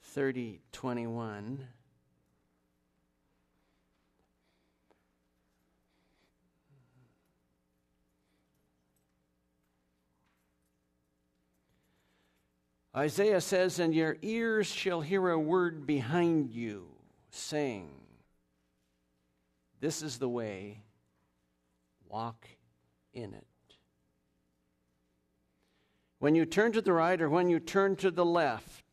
30:21. Isaiah says, "And your ears shall hear a word behind you, saying, this is the way, walk in it." When you turn to the right or when you turn to the left,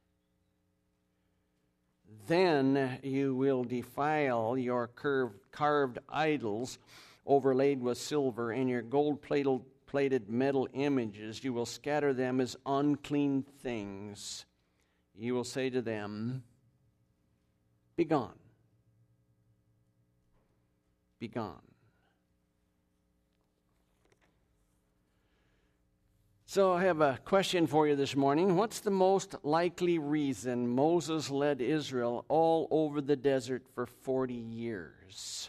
then you will defile your carved idols overlaid with silver and your gold-plated metal images. You will scatter them as unclean things. You will say to them, "Be gone. Be gone." So I have a question for you this morning. What's the most likely reason Moses led Israel all over the desert for 40 years?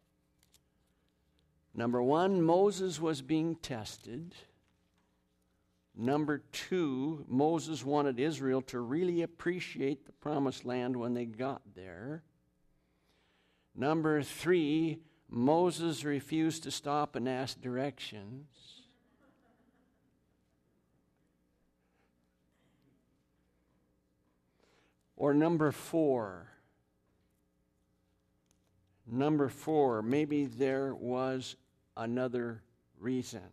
Number one, Moses was being tested. Number two, Moses wanted Israel to really appreciate the promised land when they got there. Number three, Moses refused to stop and ask directions. Or number four, maybe there was another reason.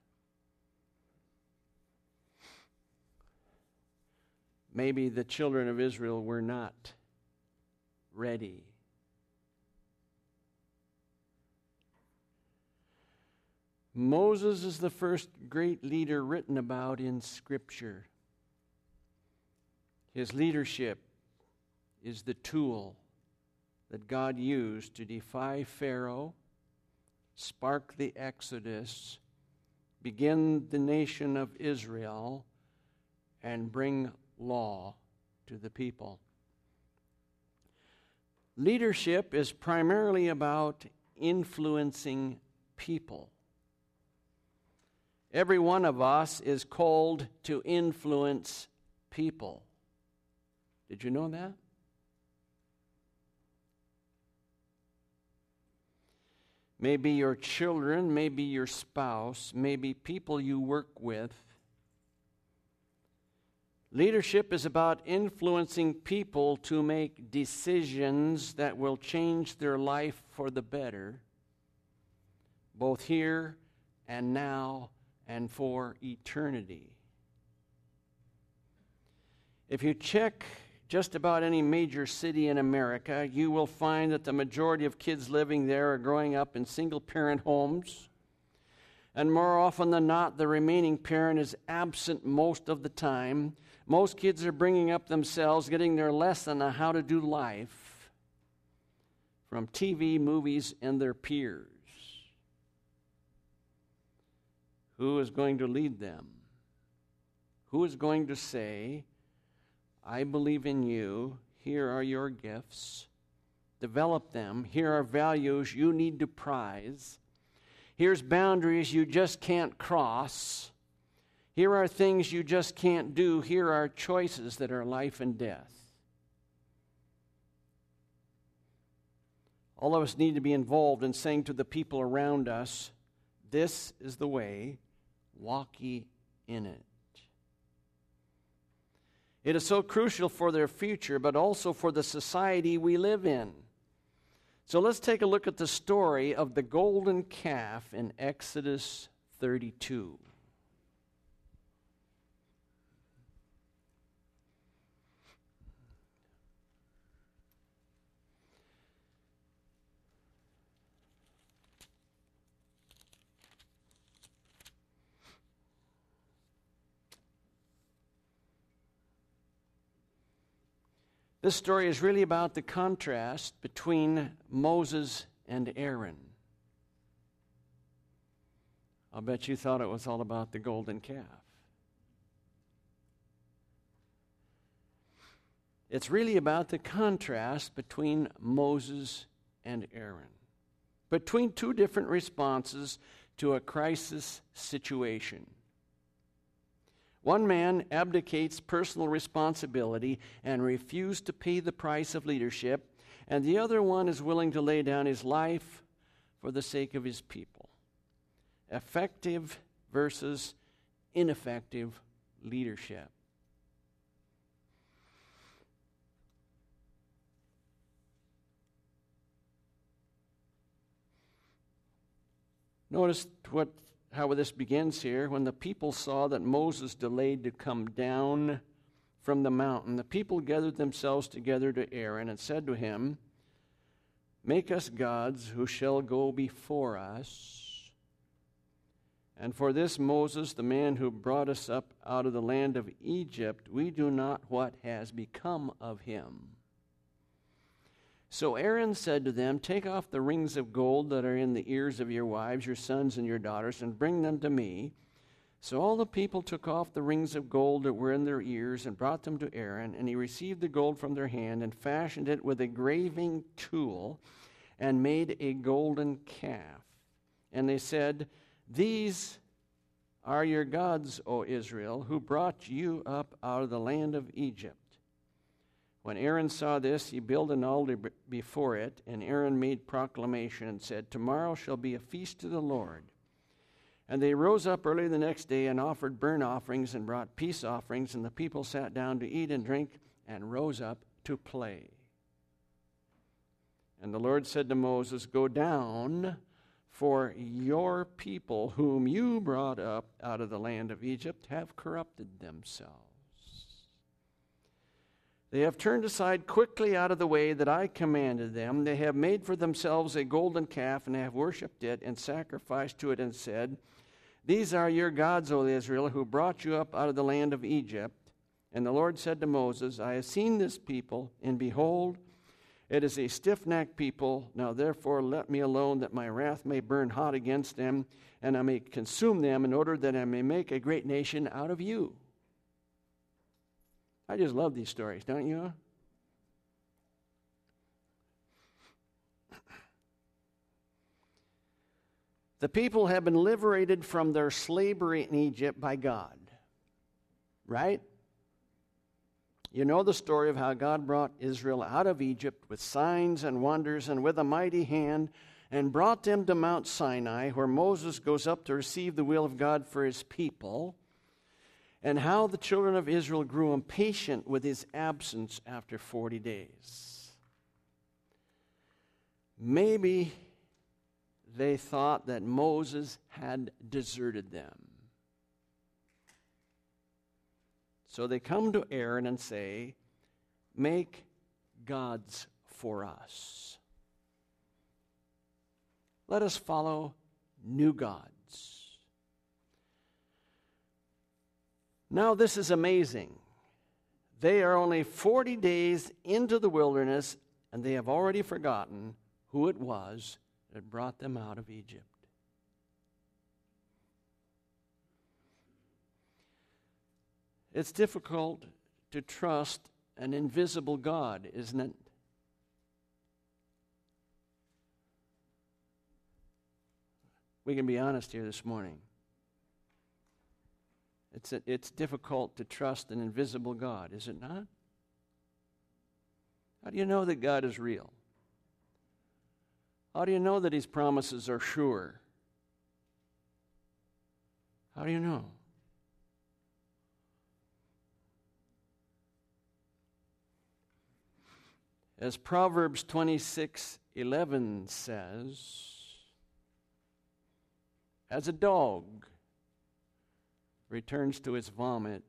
Maybe the children of Israel were not ready. Moses is the first great leader written about in Scripture. His leadership is the tool that God used to defy Pharaoh, spark the Exodus, begin the nation of Israel, and bring law to the people. Leadership is primarily about influencing people. Every one of us is called to influence people. Did you know that? Maybe your children, maybe your spouse, maybe people you work with. Leadership is about influencing people to make decisions that will change their life for the better, both here and now and for eternity. If you check just about any major city in America, you will find that the majority of kids living there are growing up in single-parent homes. And more often than not, the remaining parent is absent most of the time. Most kids are bringing up themselves, getting their lesson on how to do life from TV, movies, and their peers. Who is going to lead them? Who is going to say, "I believe in you. Here are your gifts. Develop them. Here are values you need to prize. Here's boundaries you just can't cross. Here are things you just can't do. Here are choices that are life and death." All of us need to be involved in saying to the people around us, "This is the way. Walk ye in it." It is so crucial for their future, but also for the society we live in. So let's take a look at the story of the golden calf in Exodus 32. This story is really about the contrast between Moses and Aaron. I'll bet you thought it was all about the golden calf. It's really about the contrast between Moses and Aaron, between two different responses to a crisis situation. One man abdicates personal responsibility and refuses to pay the price of leadership, and the other one is willing to lay down his life for the sake of his people. Effective versus ineffective leadership. Notice how this begins here. When the people saw that Moses delayed to come down from the mountain, the people gathered themselves together to Aaron and said to him, "Make us gods who shall go before us. And for this Moses, the man who brought us up out of the land of Egypt, we do not what has become of him." So Aaron said to them, "Take off the rings of gold that are in the ears of your wives, your sons, and your daughters, and bring them to me." So all the people took off the rings of gold that were in their ears and brought them to Aaron, and he received the gold from their hand and fashioned it with a graving tool and made a golden calf. And they said, "These are your gods, O Israel, who brought you up out of the land of Egypt." When Aaron saw this, he built an altar before it, and Aaron made proclamation and said, "Tomorrow shall be a feast to the Lord." And they rose up early the next day and offered burnt offerings and brought peace offerings, and the people sat down to eat and drink and rose up to play. And the Lord said to Moses, "Go down, for your people whom you brought up out of the land of Egypt have corrupted themselves. They have turned aside quickly out of the way that I commanded them. They have made for themselves a golden calf, and have worshipped it, and sacrificed to it, and said, 'These are your gods, O Israel, who brought you up out of the land of Egypt.' And the Lord said to Moses, 'I have seen this people, and behold, it is a stiff-necked people. Now therefore let me alone, that my wrath may burn hot against them, and I may consume them, in order that I may make a great nation out of you.'" I just love these stories, don't you? The people have been liberated from their slavery in Egypt by God, right? You know the story of how God brought Israel out of Egypt with signs and wonders and with a mighty hand, and brought them to Mount Sinai, where Moses goes up to receive the will of God for his people, and how the children of Israel grew impatient with his absence after 40 days. Maybe they thought that Moses had deserted them. So they come to Aaron and say, "Make gods for us. Let us follow new gods." Now this is amazing. They are only 40 days into the wilderness, and they have already forgotten who it was that brought them out of Egypt. It's difficult to trust an invisible God, isn't it? We can be honest here this morning. It's difficult to trust an invisible God, is it not? How do you know that God is real? How do you know that his promises are sure? How do you know? As Proverbs 26:11 says, "As a dog returns to his vomit,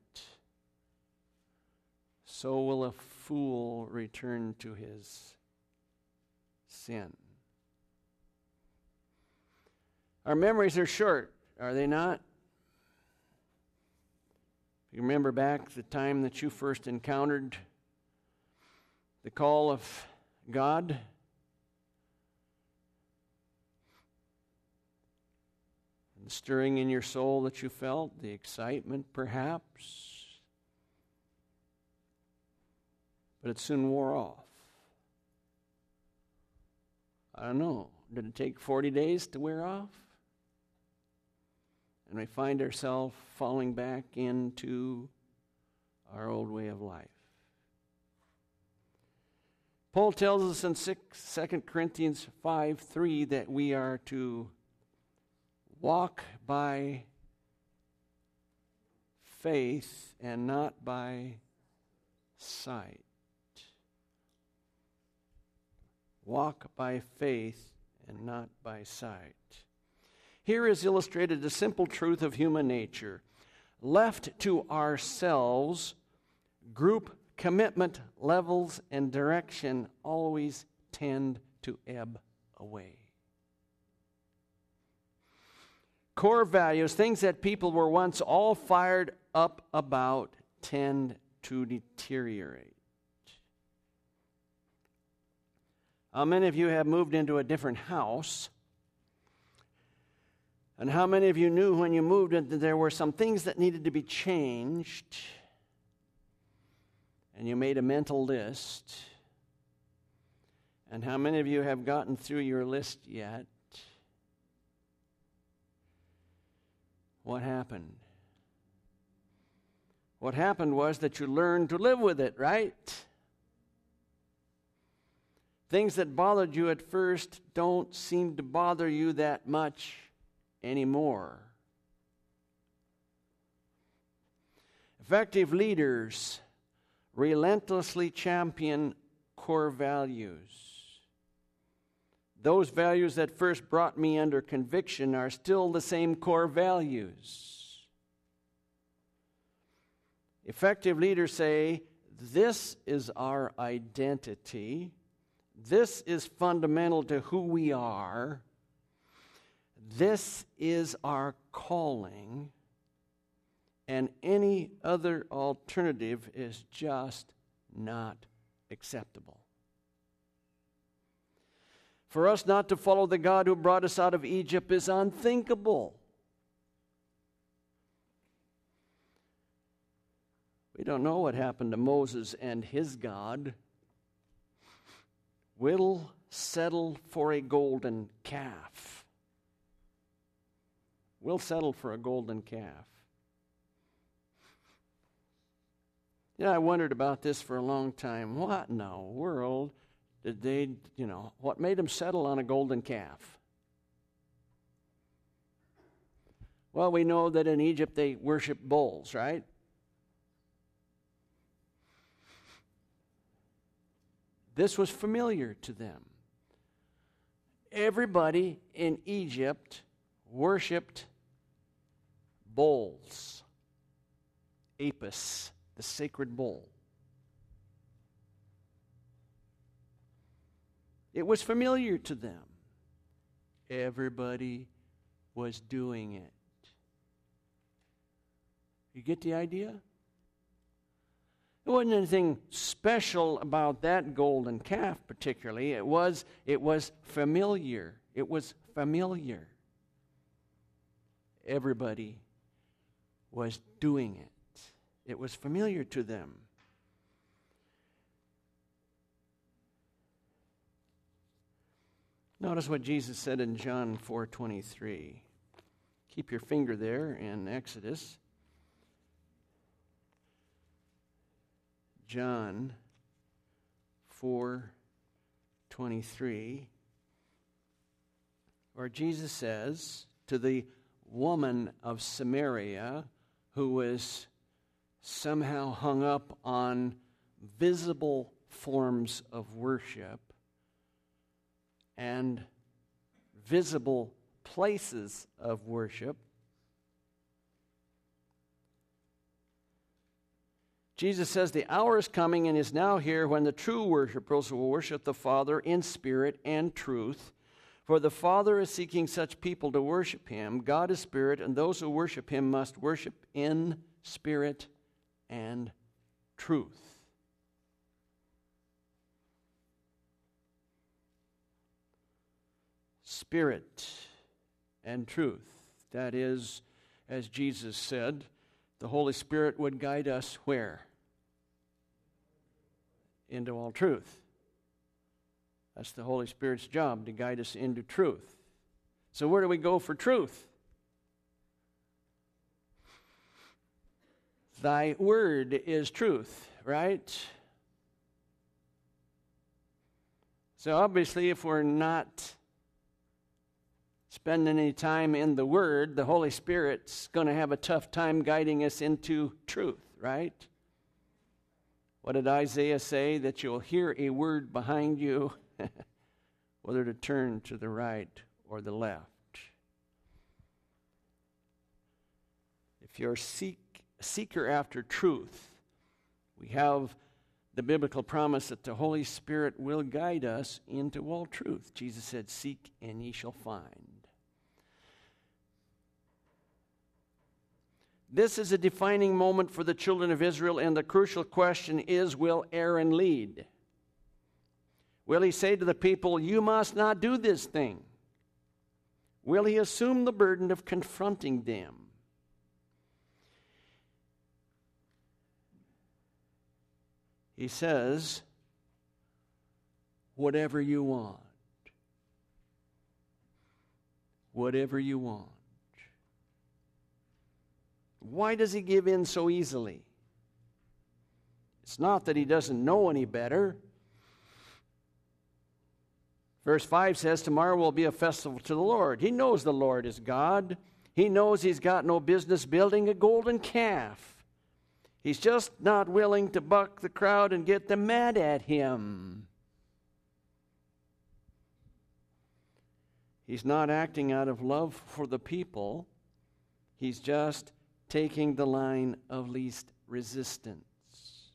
so will a fool return to his sin." Our memories are short, are they not? You remember back the time that you first encountered the call of God? The stirring in your soul that you felt, the excitement perhaps, but it soon wore off. I don't know. Did it take 40 days to wear off? and we find ourselves falling back into our old way of life. Paul tells us in 2 Corinthians 5:3 that we are to walk by faith and not by sight. Walk by faith and not by sight. Here is illustrated the simple truth of human nature. Left to ourselves, group commitment levels and direction always tend to ebb away. Core values, things that people were once all fired up about, tend to deteriorate. How many of you have moved into a different house? And how many of you knew when you moved that there were some things that needed to be changed? And you made a mental list. And how many of you have gotten through your list yet? What happened? What happened was that you learned to live with it, right? Things that bothered you at first don't seem to bother you that much anymore. Effective leaders relentlessly champion core values. Those values that first brought me under conviction are still the same core values. Effective leaders say, this is our identity. This is fundamental to who we are. This is our calling. And any other alternative is just not acceptable. For us not to follow the God who brought us out of Egypt is unthinkable. We don't know what happened to Moses and his God. We'll settle for a golden calf. We'll settle for a golden calf. Yeah, I wondered about this for a long time. What in the world did they, what made them settle on a golden calf? Well, we know that in Egypt they worship bulls, right? This was familiar to them. Everybody in Egypt worshipped bulls. Apis, the sacred bull. It was familiar to them. Everybody was doing it. You get the idea? There wasn't anything special about that golden calf particularly. It was familiar. It was familiar. Everybody was doing it. It was familiar to them. Notice what Jesus said in John 4:23. Keep your finger there in Exodus. John 4:23, where Jesus says to the woman of Samaria who was somehow hung up on visible forms of worship and visible places of worship, Jesus says, the hour is coming and is now here when the true worshipers will worship the Father in spirit and truth. For the Father is seeking such people to worship Him. God is spirit, and those who worship Him must worship in spirit and truth. Spirit and truth. That is, as Jesus said, the Holy Spirit would guide us where? Into all truth. That's the Holy Spirit's job, to guide us into truth. So where do we go for truth? Thy word is truth, right? So obviously, if we're not spending any time in the Word, the Holy Spirit's going to have a tough time guiding us into truth, right? What did Isaiah say? That you'll hear a word behind you, whether to turn to the right or the left. If you're a seeker after truth, we have the biblical promise that the Holy Spirit will guide us into all truth. Jesus said, "Seek and ye shall find." This is a defining moment for the children of Israel, and the crucial question is, will Aaron lead? Will he say to the people, "You must not do this thing"? Will he assume the burden of confronting them? He says, "Whatever you want. Whatever you want." Why does he give in so easily? It's not that he doesn't know any better. Verse 5 says, "Tomorrow will be a festival to the Lord." He knows the Lord is God. He knows he's got no business building a golden calf. He's just not willing to buck the crowd and get them mad at him. He's not acting out of love for the people. He's just taking the line of least resistance.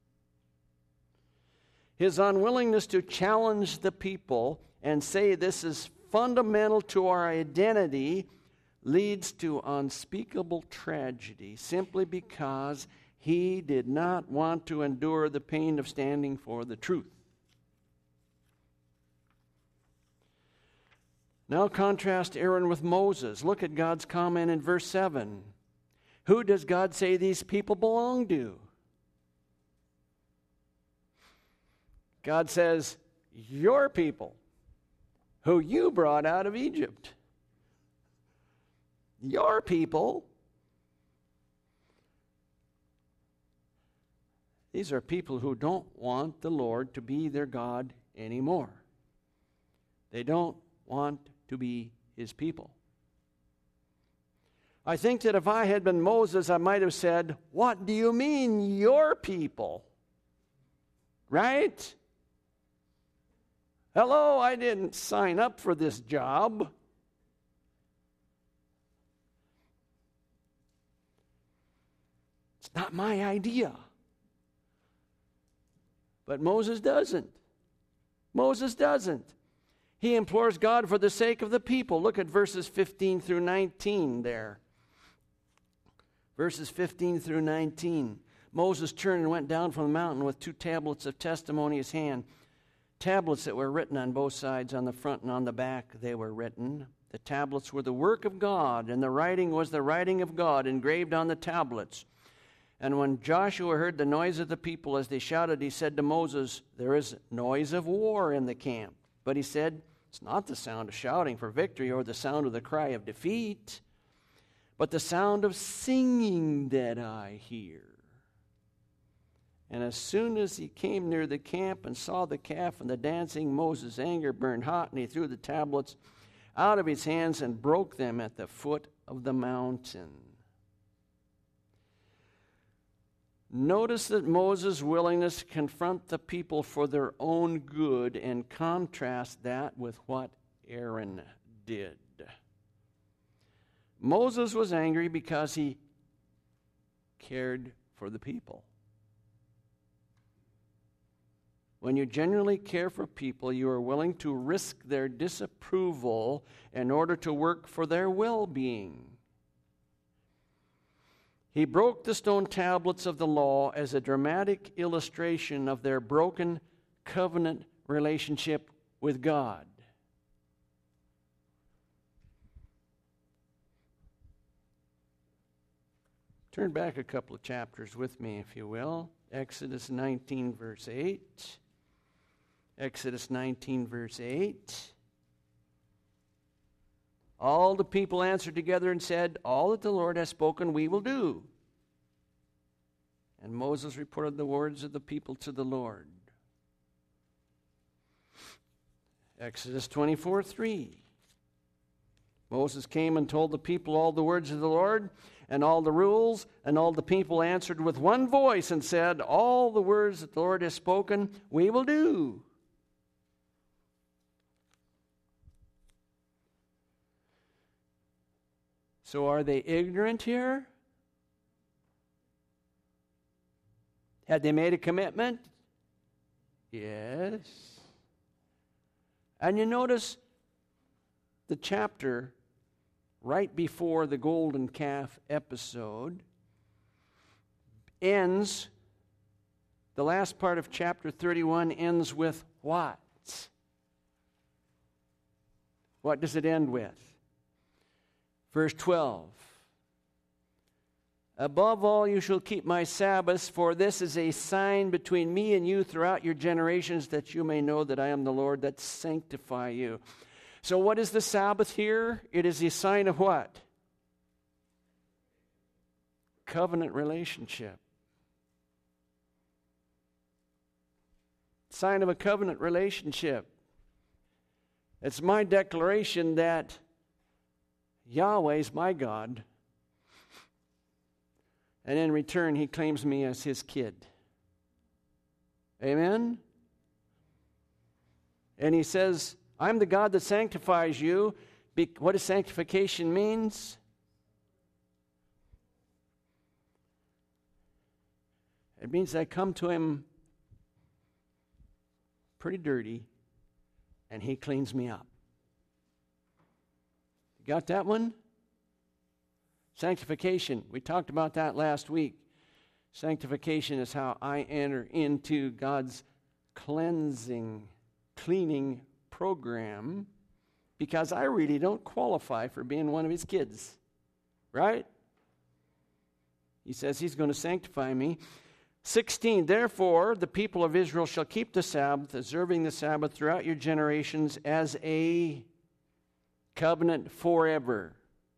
His unwillingness to challenge the people and say this is fundamental to our identity leads to unspeakable tragedy simply because he did not want to endure the pain of standing for the truth. Now contrast Aaron with Moses. Look at God's comment in verse 7. Who does God say these people belong to? God says, your people, who you brought out of Egypt. Your people. These are people who don't want the Lord to be their God anymore. They don't want to be his people. I think that if I had been Moses, I might have said, "What do you mean, your people?" Right? Hello, I didn't sign up for this job. It's not my idea. But Moses doesn't. Moses doesn't. He implores God for the sake of the people. Look at verses 15 through 19 there. Verses 15 through 19. Moses turned and went down from the mountain with 2 tablets of testimony in his hand. Tablets that were written on both sides, on the front and on the back, they were written. The tablets were the work of God, and the writing was the writing of God engraved on the tablets. And when Joshua heard the noise of the people as they shouted, he said to Moses, "There is noise of war in the camp." But he said, "It's not the sound of shouting for victory or the sound of the cry of defeat, but the sound of singing that I hear." And as soon as he came near the camp and saw the calf and the dancing, Moses' anger burned hot, and he threw the tablets out of his hands and broke them at the foot of the mountain. Notice that Moses' willingness to confront the people for their own good, and contrast that with what Aaron did. Moses was angry because he cared for the people. When you genuinely care for people, you are willing to risk their disapproval in order to work for their well-being. He broke the stone tablets of the law as a dramatic illustration of their broken covenant relationship with God. Turn back a couple of chapters with me, if you will. Exodus 19, verse 8. Exodus 19, verse 8. All the people answered together and said, "All that the Lord has spoken we will do." And Moses reported the words of the people to the Lord. Exodus 24:3. Moses came and told the people all the words of the Lord and all the rules, and all the people answered with one voice and said, all the words that the Lord has spoken, we will do. So are they ignorant here? Had they made a commitment? Yes. And you notice the chapter right before the golden calf episode ends, the last part of chapter 31 ends with what? What does it end with? Verse 12. Above all, you shall keep my Sabbaths, for this is a sign between me and you throughout your generations, that you may know that I am the Lord that sanctify you. So what is the Sabbath here? It is a sign of what? Covenant relationship. Sign of a covenant relationship. It's my declaration that Yahweh is my God, and in return He claims me as His kid. Amen? And He says, I'm the God that sanctifies you. What does sanctification means? It means I come to Him pretty dirty, and He cleans me up. You got that one? Sanctification. We talked about that last week. Sanctification is how I enter into God's cleaning program, because I really don't qualify for being one of His kids. Right? He says He's going to sanctify me. 16, therefore, the people of Israel shall keep the Sabbath, observing the Sabbath throughout your generations as a covenant forever.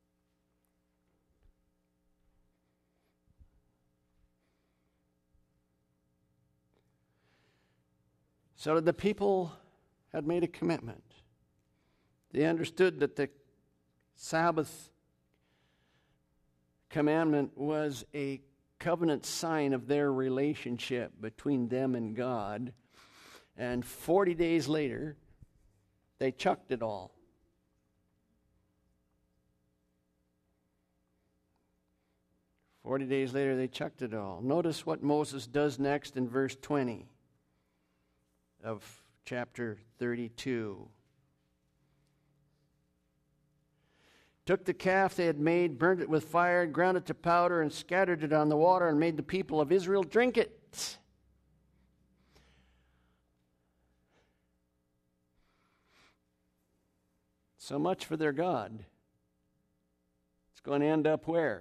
So the people had made a commitment. They understood that the Sabbath commandment was a covenant sign of their relationship between them and God. And 40 days later, they chucked it all. Days later, they chucked it all. Notice what Moses does next in verse 20 of chapter 32. Took the calf they had made, burned it with fire, ground it to powder, and scattered it on the water, and made the people of Israel drink it. So much for their God. It's going to end up where?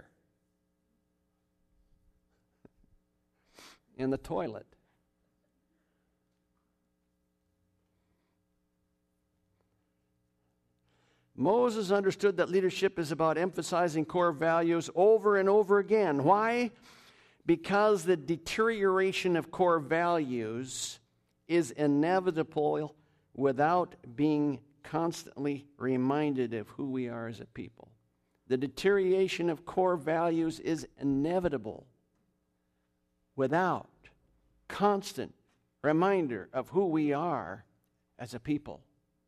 In the toilet. Moses understood that leadership is about emphasizing core values over and over again. Why? Because the deterioration of core values is inevitable without being constantly reminded of who we are as a people. The deterioration of core values is inevitable without constant reminder of who we are as a people.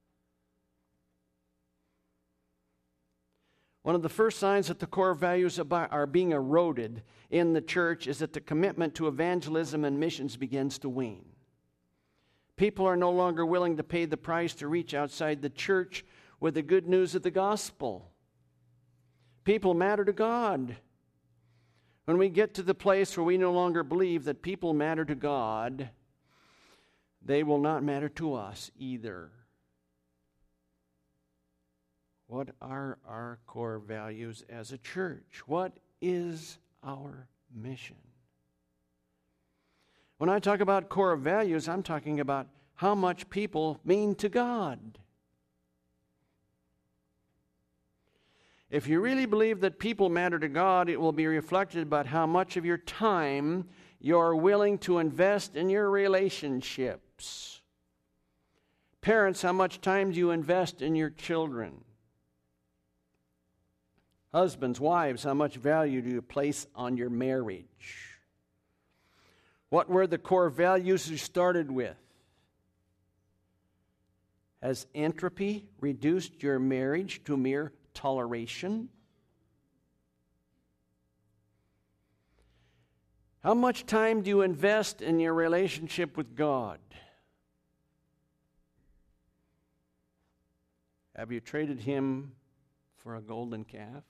One of the first signs that the core values are being eroded in the church is that the commitment to evangelism and missions begins to wane. People are no longer willing to pay the price to reach outside the church with the good news of the gospel. People matter to God. When we get to the place where we no longer believe that people matter to God, they will not matter to us either. What are our core values as a church? What is our mission? When I talk about core values, I'm talking about how much people mean to God. If you really believe that people matter to God, it will be reflected about how much of your time you're willing to invest in your relationships? Parents, how much time do you invest in your children? Husbands, wives, how much value do you place on your marriage? What were the core values you started with? Has entropy reduced your marriage to mere toleration? How much time do you invest in your relationship with God? Have you traded Him for a golden calf?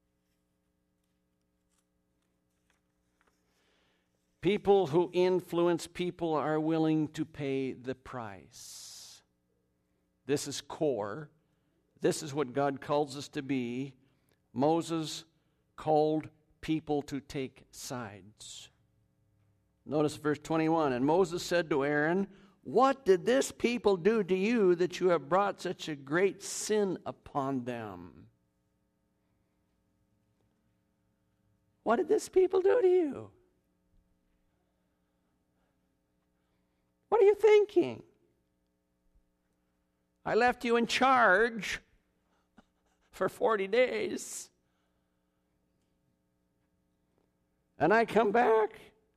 People who influence people are willing to pay the price. This is core. This is what God calls us to be. Moses called people to take sides. Notice verse 21. And Moses said to Aaron, "What did this people do to you that you have brought such a great sin upon them?" What did this people do to you? What are you thinking? I left you in charge for 40 days. And I come back.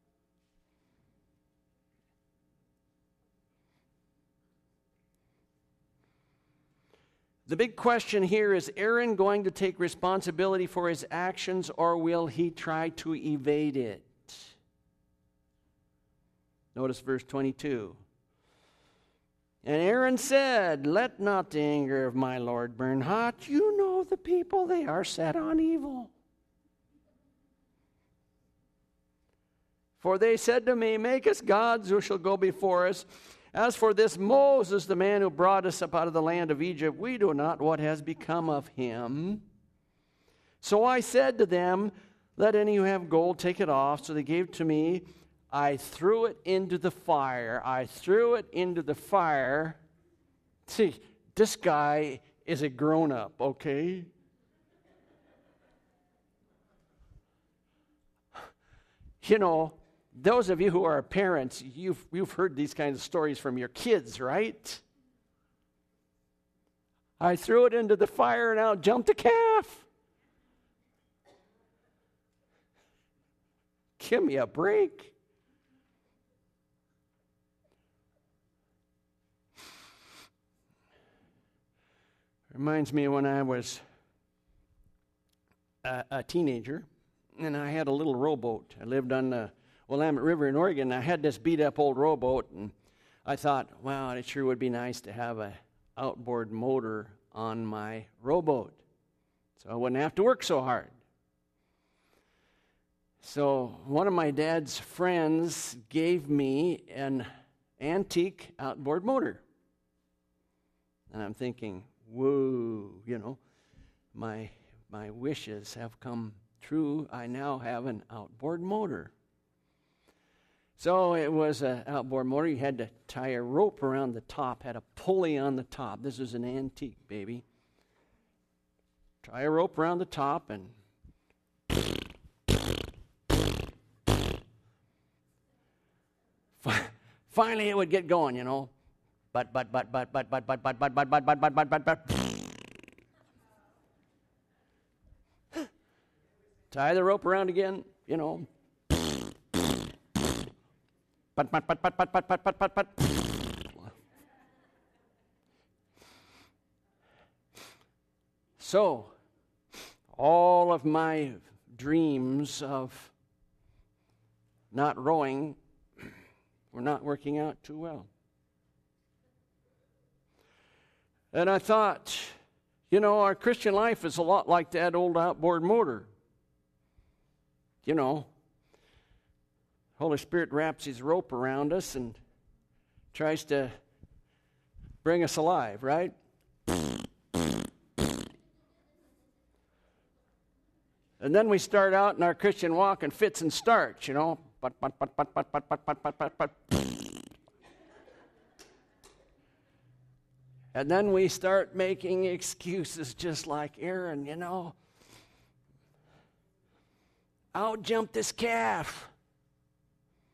The big question here is Aaron going to take responsibility for his actions, or will he try to evade it? Notice verse 22. And Aaron said, "Let not the anger of my Lord burn hot. You know the people, they are set on evil. For they said to me, make us gods who shall go before us. As for this Moses, the man who brought us up out of the land of Egypt, we know not what has become of him. So I said to them, let any who have gold take it off. So they gave it to me. I threw it into the fire. See, this guy is a grown-up, okay? You know, those of you who are parents, you've heard these kinds of stories from your kids, right? I threw it into the fire and out jumped a calf. Give me a break. Reminds me of when I was a teenager, and I had a little rowboat. I lived on the Willamette River in Oregon. I had this beat-up old rowboat, and I thought, wow, it sure would be nice to have an outboard motor on my rowboat, so I wouldn't have to work so hard. So one of my dad's friends gave me an antique outboard motor, and I'm thinking, whoa, you know, my wishes have come true. I now have an outboard motor. So it was an outboard motor. You had to tie a rope around the top, had a pulley on the top. This was an antique, baby. Tie a rope around the top, and finally it would get going, you know. But. Tie the rope around again, you know. But. So, all of my dreams of not rowing were not working out too well. And I thought, you know, our Christian life is a lot like that old outboard motor. You know, Holy Spirit wraps His rope around us and tries to bring us alive, right? And then we start out in our Christian walk in fits and starts, you know. But. And then we start making excuses just like Aaron, you know. Out jumped this calf.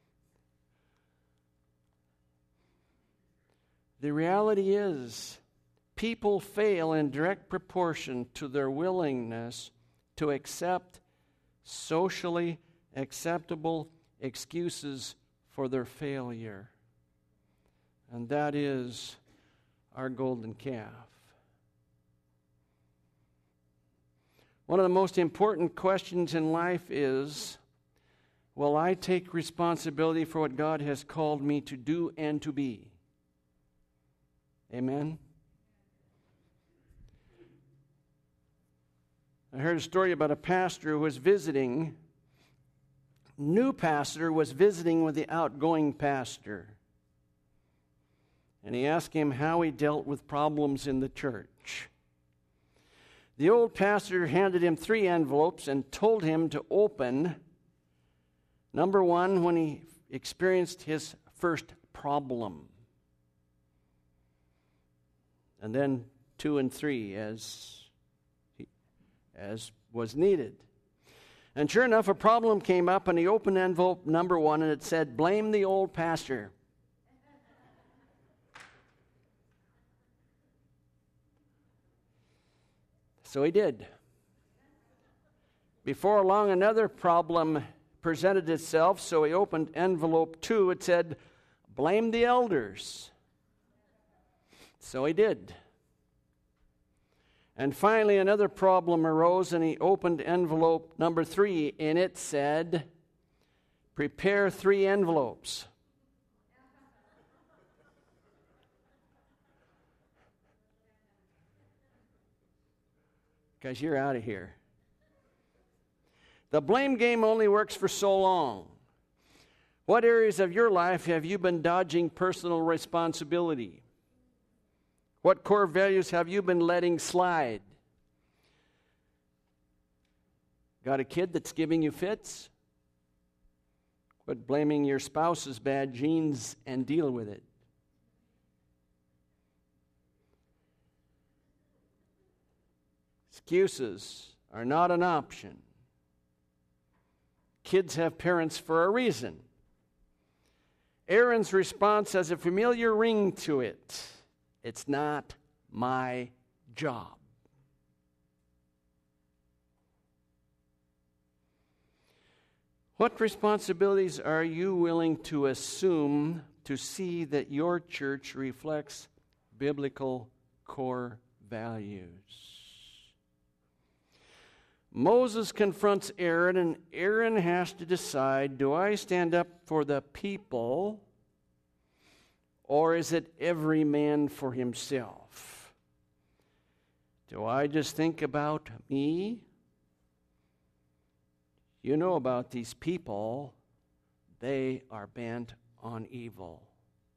The reality is, people fail in direct proportion to their willingness to accept socially acceptable excuses for their failure. And that is our golden calf. One of the most important questions in life is, will I take responsibility for what God has called me to do and to be? Amen? I heard a story about a pastor who was visiting. New pastor was visiting with the outgoing pastor. And he asked him how he dealt with problems in the church. The old pastor handed him 3 envelopes and told him to open number 1 when he experienced his first problem. And then 2 and 3 as was needed. And sure enough, a problem came up, and he opened envelope number 1, and it said, "Blame the old pastor." So he did. Before long, another problem presented itself, so he opened envelope 2. It said, "Blame the elders." So he did. And finally, another problem arose, and he opened envelope number 3, and it said, "Prepare 3 envelopes." Because you're out of here. The blame game only works for so long. What areas of your life have you been dodging personal responsibility? What core values have you been letting slide? Got a kid that's giving you fits? Quit blaming your spouse's bad genes and deal with it. Excuses are not an option. Kids have parents for a reason. Aaron's response has a familiar ring to it. It's not my job. What responsibilities are you willing to assume to see that your church reflects biblical core values? Moses confronts Aaron, and Aaron has to decide, do I stand up for the people, or is it every man for himself? Do I just think about me? You know about these people. They are bent on evil.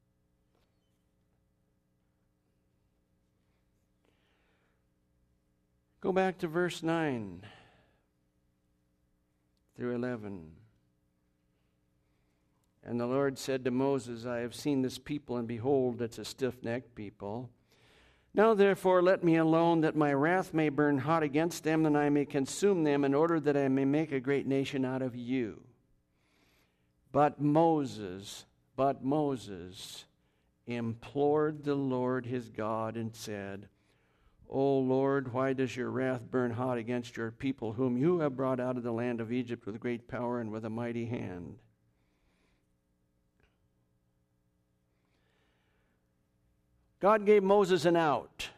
Go back to verse 9 through 11. And the Lord said to Moses, I have seen this people, and behold, it's a stiff-necked people. Now therefore let me alone, that my wrath may burn hot against them, and I may consume them, in order that I may make a great nation out of you. But Moses implored the Lord his God and said, O Lord, why does your wrath burn hot against your people, whom you have brought out of the land of Egypt with great power and with a mighty hand? God gave Moses an out.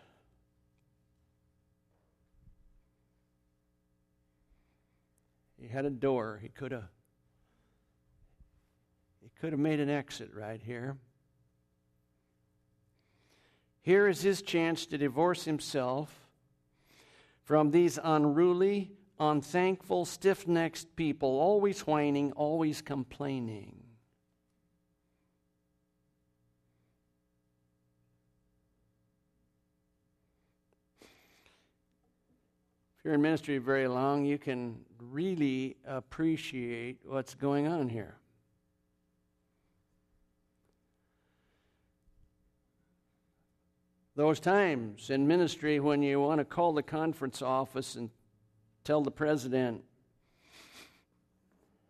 He had a door. He could have made an exit right here. Here is his chance to divorce himself from these unruly, unthankful, stiff-necked people, always whining, always complaining. If you're in ministry very long, you can really appreciate what's going on here. Those times in ministry when you want to call the conference office and tell the president,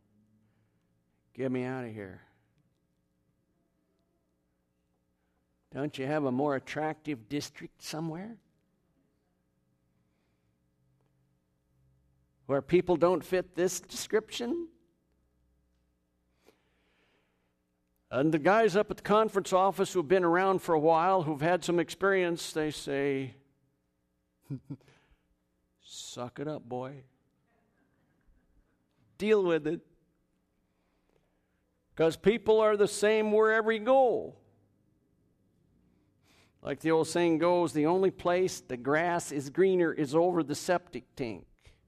get me out of here. Don't you have a more attractive district somewhere? Where people don't fit this description? And the guys up at the conference office who've been around for a while, who've had some experience, they say, suck it up, boy. Deal with it. Because people are the same wherever you go. Like the old saying goes, the only place the grass is greener is over the septic tank.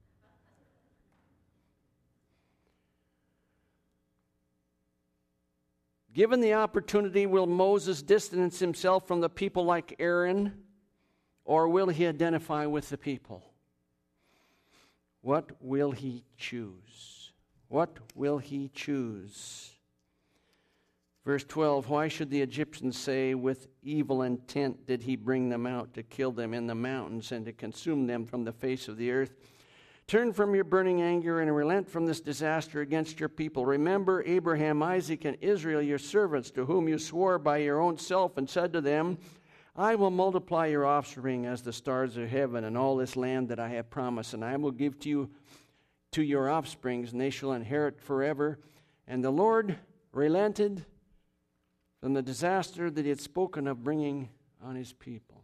Given the opportunity, will Moses distance himself from the people like Aaron, or will he identify with the people? What will he choose? What will he choose? Verse 12, why should the Egyptians say, with evil intent did he bring them out to kill them in the mountains and to consume them from the face of the earth? Turn from your burning anger and relent from this disaster against your people. Remember Abraham, Isaac, and Israel, your servants, to whom you swore by your own self and said to them, I will multiply your offspring as the stars of heaven and all this land that I have promised, and I will give to your offsprings, and they shall inherit forever. And the Lord relented from the disaster that he had spoken of bringing on his people.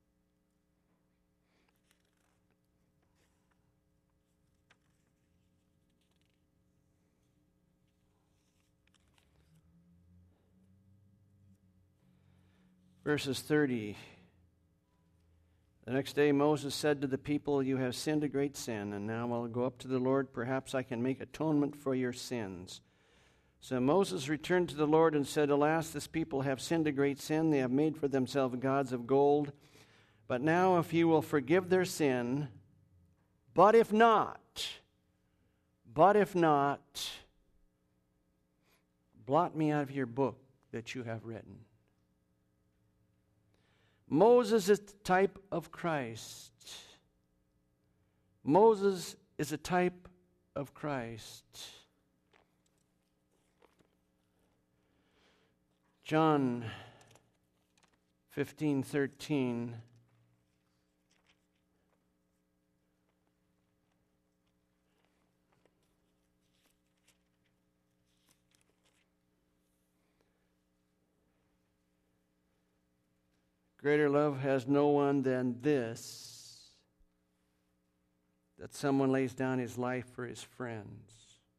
Verses 30. The next day Moses said to the people, you have sinned a great sin, and now I'll go up to the Lord. Perhaps I can make atonement for your sins. So Moses returned to the Lord and said, alas, this people have sinned a great sin. They have made for themselves gods of gold. But now if you will forgive their sin, but if not, blot me out of your book that you have written. Moses is the type of Christ. Moses is a type of Christ. John 15:13. Greater love has no one than this, that someone lays down his life for his friends.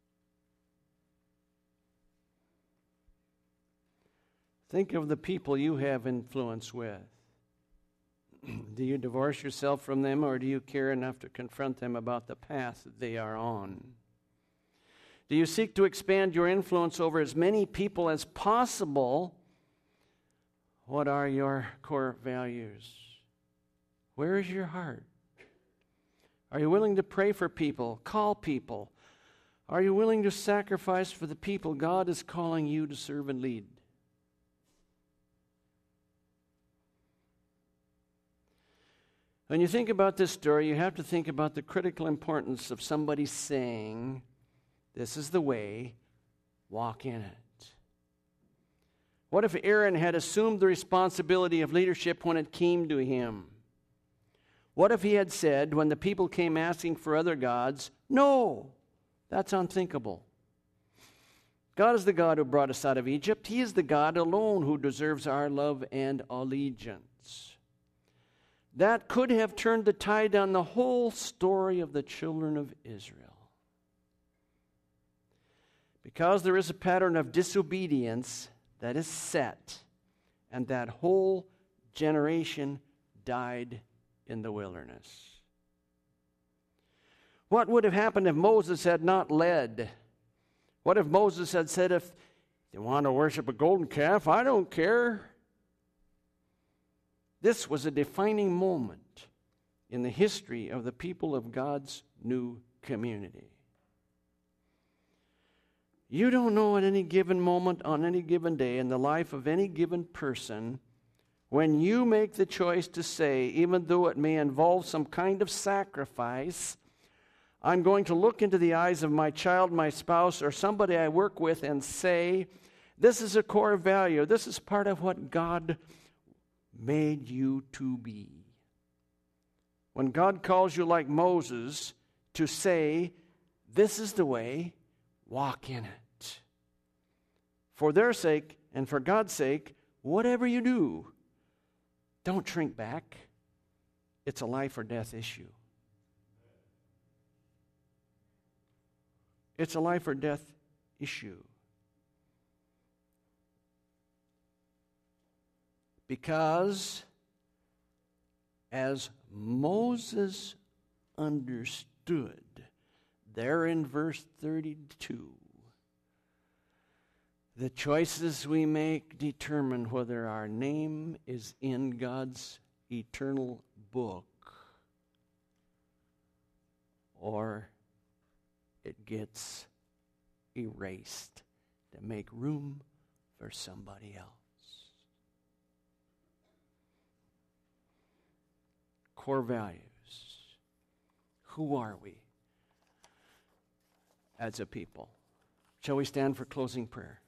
Think of the people you have influence with. Do you divorce yourself from them, or do you care enough to confront them about the path that they are on? Do you seek to expand your influence over as many people as possible? What are your core values? Where is your heart? Are you willing to pray for people, call people? Are you willing to sacrifice for the people God is calling you to serve and lead? When you think about this story, you have to think about the critical importance of somebody saying, this is the way, walk in it. What if Aaron had assumed the responsibility of leadership when it came to him? What if he had said, when the people came asking for other gods, no, that's unthinkable. God is the God who brought us out of Egypt. He is the God alone who deserves our love and allegiance. That could have turned the tide on the whole story of the children of Israel. Because there is a pattern of disobedience that is set, and that whole generation died in the wilderness. What would have happened if Moses had not led? What if Moses had said, if they want to worship a golden calf, I don't care? This was a defining moment in the history of the people of God's new community. You don't know at any given moment, on any given day, in the life of any given person, when you make the choice to say, even though it may involve some kind of sacrifice, I'm going to look into the eyes of my child, my spouse, or somebody I work with and say, this is a core value. This is part of what God made you to be. When God calls you like Moses to say, this is the way, walk in it. For their sake and for God's sake, whatever you do, don't shrink back. It's a life or death issue. It's a life or death issue. Because as Moses understood, there in verse 32, the choices we make determine whether our name is in God's eternal book or it gets erased to make room for somebody else. Core values. Who are we as a people? Shall we stand for closing prayer?